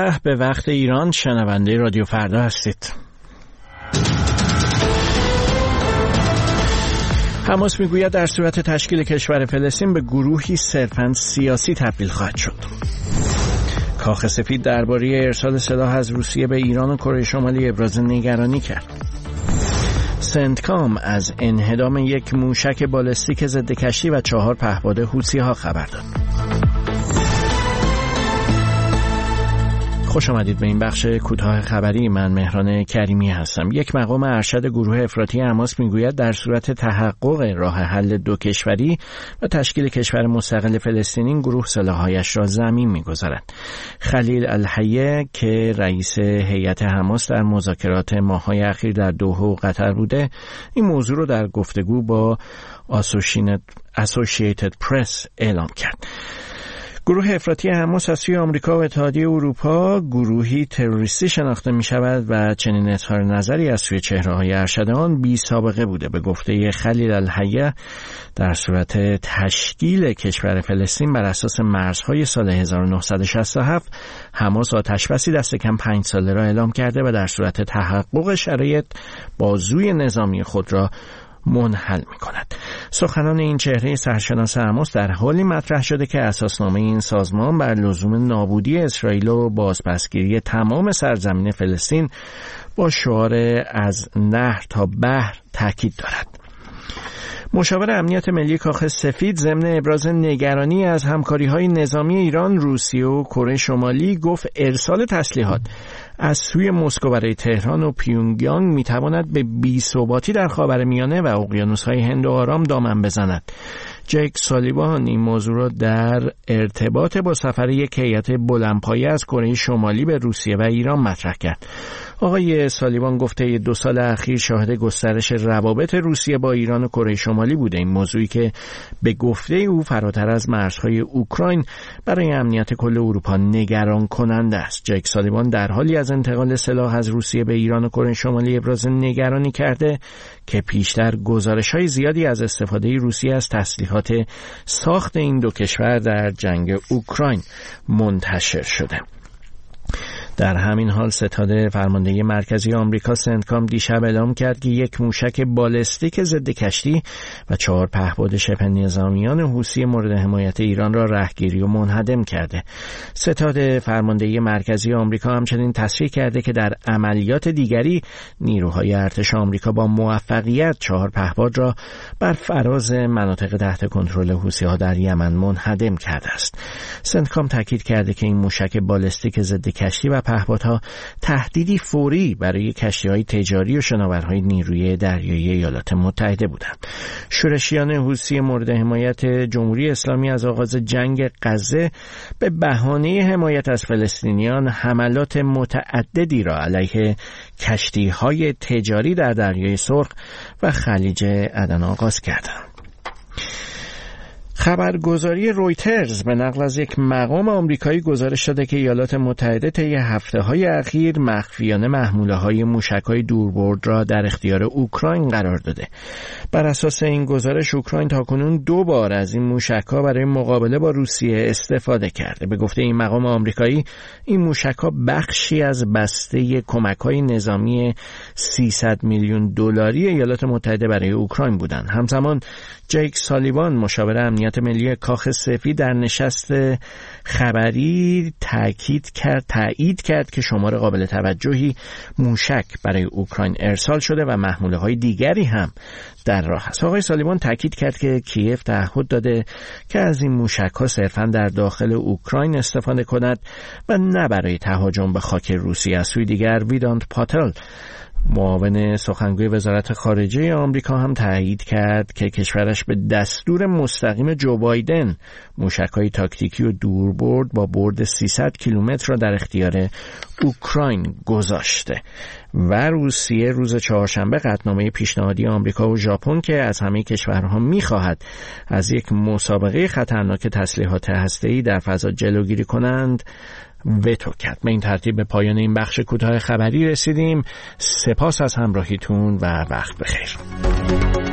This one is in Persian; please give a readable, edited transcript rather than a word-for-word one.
11 به وقت ایران. شنونده رادیو فردا هستید. حماس میگوید در صورت تشکیل کشور فلسطین به گروهی صرفاً سیاسی تبدیل خواهد شد. کاخ سفید درباره ارسال سلاح از روسیه به ایران و کره شمالی ابراز نگرانی کرد. سنتکام از انهدام یک موشک بالستیک ضد کشتی و 4 پهپاد حوثی‌ها خبر داد. خوش آمدید به این بخش کوتاه خبری. من مهران کریمی هستم. یک مقام ارشد گروه افراطی حماس میگوید در صورت تحقق راه حل دو کشوری و تشکیل کشور مستقل فلسطینی، این گروه سلاح‌هایش را زمین می‌گذارد. خلیل الحیه که رئیس هیئت حماس در مذاکرات ماه‌های اخیر در دوحه و قطر بوده، این موضوع را در گفتگو با اسوسییتد پرس اعلام کرد. گروه افراطی حماس از سوی آمریکا و اتحادیه اروپا گروهی تروریستی شناخته می شود و چنین اظهار نظری از سوی چهره‌های ارشد آن بی سابقه بوده. به گفته خلیل الحیه، در صورت تشکیل کشور فلسطین بر اساس مرزهای سال 1967 حماس آتشبسی دست کم 5 ساله را اعلام کرده و در صورت تحقق شرایط بازوی نظامی خود را منحل می کند. سخنان این چهره سرشناس حماس در حالی مطرح شده که اساسنامه این سازمان بر لزوم نابودی اسرائیل و بازپسگیری تمام سرزمین فلسطین با شعار از نهر تا بحر تاکید دارد. مشاور امنیت ملی کاخ سفید ضمن ابراز نگرانی از همکاری‌های نظامی ایران، روسیه و کره شمالی گفت ارسال تسلیحات از سوی مسکو برای تهران و پیونگیانگ میتواند به بی‌ثباتی در خاورمیانه و اقیانوس‌های هند و آرام دامن بزند. جیک سالیوان این موضوع را در ارتباط با سفر یک هیئت بلندپایه از کره شمالی به روسیه و ایران مطرح کرد. آقای سالیوان گفته 2 سال اخیر شاهد گسترش روابط روسیه با ایران و کره شمالی بوده. این موضوعی که به گفته او فراتر از مرزهای اوکراین برای امنیت کل اروپا نگران کننده است. جیک سالیوان در حالی از انتقال سلاح از روسیه به ایران و کره شمالی ابراز نگرانی کرده که پیشتر گزارش‌های زیادی از استفاده روسیه از تسلیحات ساخت این دو کشور در جنگ اوکراین منتشر شده. در همین حال ستاد فرمانده مرکزی آمریکا سنتکام دیشب اعلام کرد که یک موشک بالستیک ضد کشتی و 4 پهپاد شبه نظامیان حوثی مورد حمایت ایران را رهگیری و منهدم کرده. ستاد فرمانده مرکزی آمریکا همچنین تصریح کرده که در عملیات دیگری نیروهای ارتش آمریکا با موفقیت 4 پهپاد را بر فراز مناطق تحت کنترل حوثی‌ها در یمن منهدم کرده است. سنتکام تاکید کرده که این موشک بالستیک ضد کشتی و پهپادها تهدیدی فوری برای کشتی‌های تجاری و شناورهای نیروی دریایی ایالات متحده بودند. شورشیان حوثی مورد حمایت جمهوری اسلامی از آغاز جنگ غزه به بهانه حمایت از فلسطینیان حملات متعددی را علیه کشتی‌های تجاری در دریای سرخ و خلیج عدن آغاز کردند. خبرگزاری رویترز به نقل از یک مقام آمریکایی گزارش داده که ایالات متحده طی هفته‌های اخیر مخفیانه محموله‌های موشک‌های دوربرد را در اختیار اوکراین قرار داده. بر اساس این گزارش اوکراین تاکنون 2 بار از این موشک‌ها برای مقابله با روسیه استفاده کرده. به گفته این مقام آمریکایی، این موشک‌ها بخشی از بسته کمک‌های نظامی 300 میلیون دلاری ایالات متحده برای اوکراین بودند. همزمان جیک سالیوان مشاور امنیت ملی کاخ سفید در نشست خبری تایید کرد که شمار قابل توجهی موشک برای اوکراین ارسال شده و محموله‌های دیگری هم در راه است. آقای سالیوان تاکید کرد که کیف تعهد داده که از این موشک‌ها صرفاً در داخل اوکراین استفاده کند و نه برای تهاجم به خاک روسیه. از سوی دیگر ویدانت پاتل معاون سخنگوی وزارت خارجه آمریکا هم تایید کرد که کشورش به دستور مستقیم جو بایدن موشک‌های تاکتیکی و دوربرد با برد 300 کیلومتر را در اختیار اوکراین گذاشته و روسیه روز چهارشنبه قطعنامه پیشنهادی آمریکا و ژاپن که از همه کشورها می‌خواهد از یک مسابقه خطرناک تسلیحات هسته‌ای در فضا جلوگیری کنند وتو کرد. به این ترتیب به پایان این بخش کوتاه خبری رسیدیم. سپاس از همراهیتون و وقت بخیر.